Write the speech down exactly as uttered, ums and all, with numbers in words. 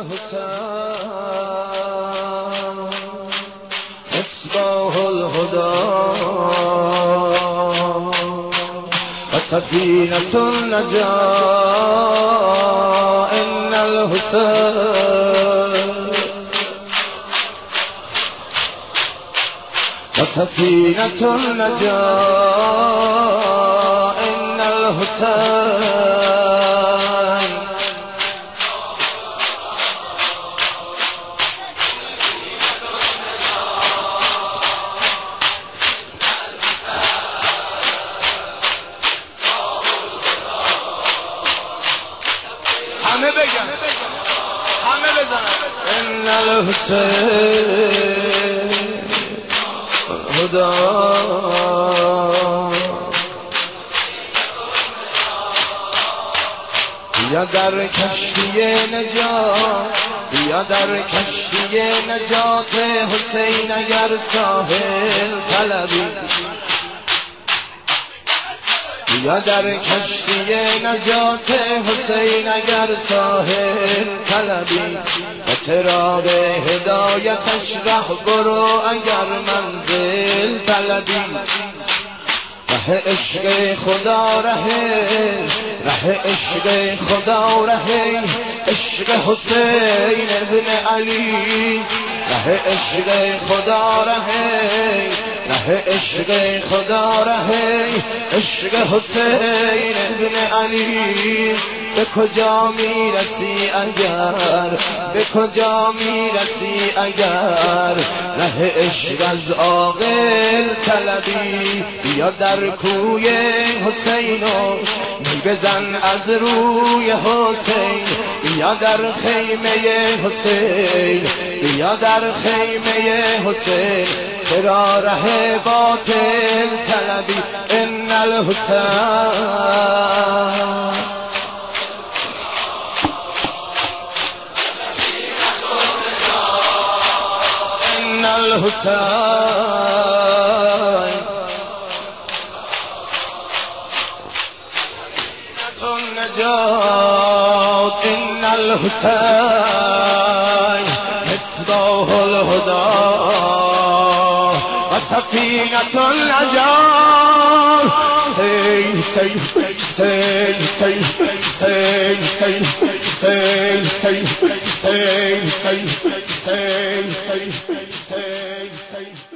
الحسين مصباح الهدى وسفينة النجاة إن الحسين وسفينة النجاة إن الحسين همه بگن همه بزنن إن الحسين هدى بیا در کشتی نجات بیا در کشتی نجات حسین اگر ساحل طلبی بیا در کشتی نجات حسین اگر ساحل طلبی و چراغ هدایتش ره برو اگر منزل طلبی ره عشق خدا ره ره عشق خدا ره عشق حسین ابن علی ره عشق خدا ره ره عشق خدا ره عشق حسین ابن علی به کجا میرسی اگر به کجا میرسی اگر ره عشق از عاقل طلبی بیا در کوی حسین و می بزن از روی حسین بیا در خیمه حسین بیا در خیمه حسین چرا ره باطل طلبی ان الحسین ان الحسین النجات ان الحسین مصباح الهدى وسفينة النجاة سيل سيل سيل سيل سيل سيل سيل سيل سيل سيل سيل سيل سيل